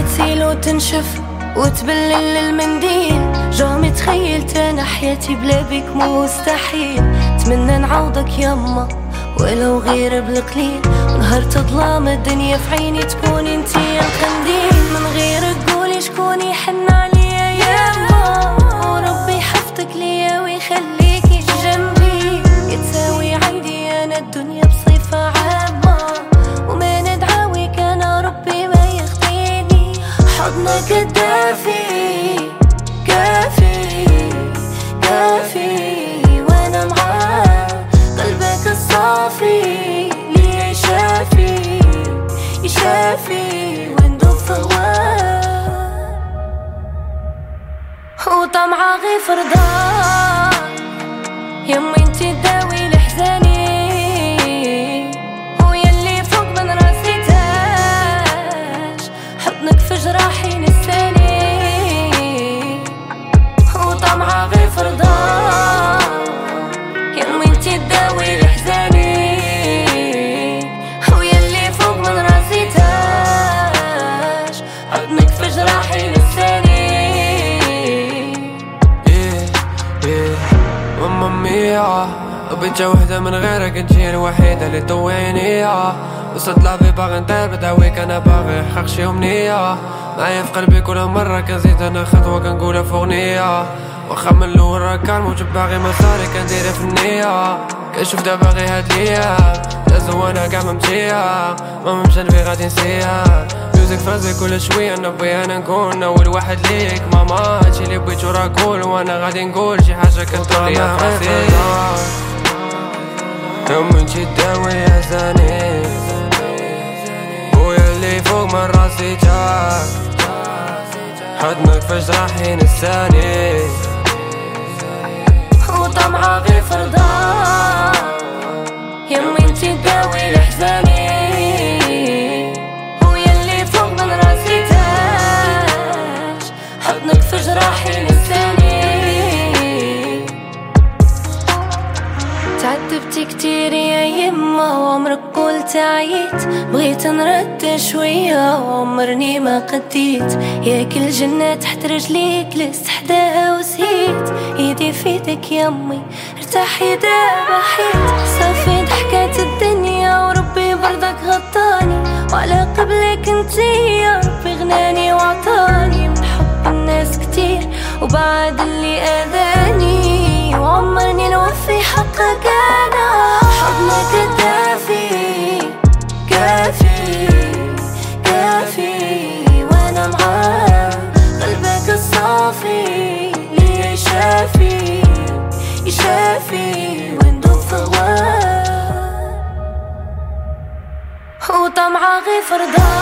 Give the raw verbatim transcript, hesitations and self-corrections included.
تسيل وتنشف وتبلل المنديل. جامي تخيلت انا حياتي بلا بيك مستحيل. تمنى نعوضك يما ولو غير بالقليل. ونهار تظلام الدنيا في عيني تكون انتي القنديل. من غيرك قولي شكون يحن عليا يما. وربي يحفظك ليا ويخليكي جنبي. يتساوي عندي انا الدنيا بصفة عامة. وما ندعاوي كان ربي ما يخديني. حضنك الدافي كافي كافي وانا معاه. قلبك الصافي لي يشافي يشافي وندوب في هواه. وطمعة غير فرضان يما انتي تداوي لحزاني. ويلي فوق من راسي تاج حضنك في جراحي نساني. وطمعة غير فرضان يما انتي تداوي لحزاني. ويلي فوق من راسي تاج حضنك في جراحي نساني. ماما ميا بنت وحدة من غيرك انتي الوحيدة اللي تضويني. وصلت لعبي باغي ندير بداويك انا باغي نحقق شي امنية. معايا في قلبي كل مرة كنزيد انا خطوة كنقولها في اغنية. واخا من الاول راه كان موجب باغي مصاري كنديرها في النية. كنشوف دابا غير هاد ليام لازم وانا كاع ممشيها. ماما بجنبي غادي نسيها. ميوزك فرازي كل شوية نبغي انا نكون اول واحد ليك ماما. هادشي اللي بغيتو راه قول وانا غادي نقول شي حاجة كنطريها في راسي. يوم انتي تداوي احزاني. ويلي فوق من راسي تاج حضنك في جراحي نساني. وطمعة غير فرضان يما انتي تداوي لحزاني. ويلي فوق من راسي تاج حضنك في جراحي نساني. تعذبتي كتير يا يما وعمرك قلت عييت. بغيت نرد شوية وعمرني ما قديت. يا كل جنة تحت رجليك لست حداها وسهيت. ايدي في ايدك يمي ارتاحي دابا حيت. صافي ضحكات الدنيا وربي برضك غطاني. وعلى قبلك انتي يا ربي غناني وعطاني. من حب الناس كتير وبعد اللي اذاني. وعمرني نوفي حقك انا. حضنك الدافي كافي كافي وانا معاه. قلبك الصافي لي يشافي يشافي وندوب في هواه. وطمعة غير فرضان